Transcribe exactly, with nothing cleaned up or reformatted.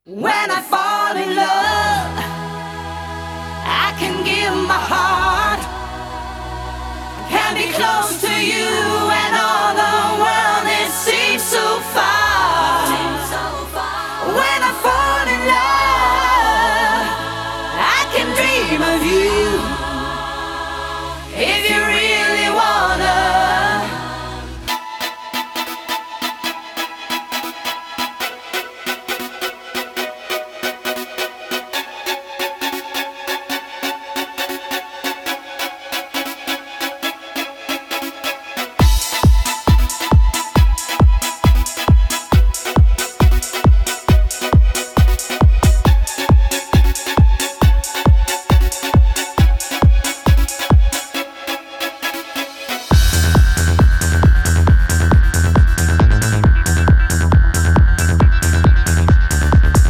When I fall in love, I can give my heart, can be close to you.